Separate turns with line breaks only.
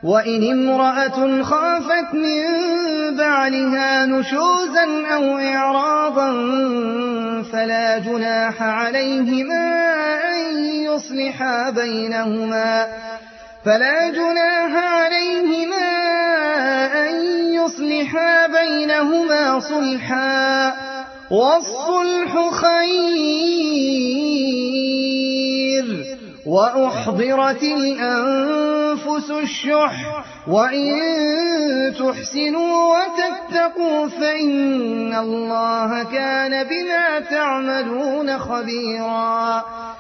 وإن امرأة خافت من بعلها نشوزا أو إعراضا فلا جناح عليهما أن يصلحا بينهما صلحا، والصلح خير. وأحضرت الأنفس الشح، وإن تحسنوا وتتقوا فإن الله كان بما تعملون خبيرا.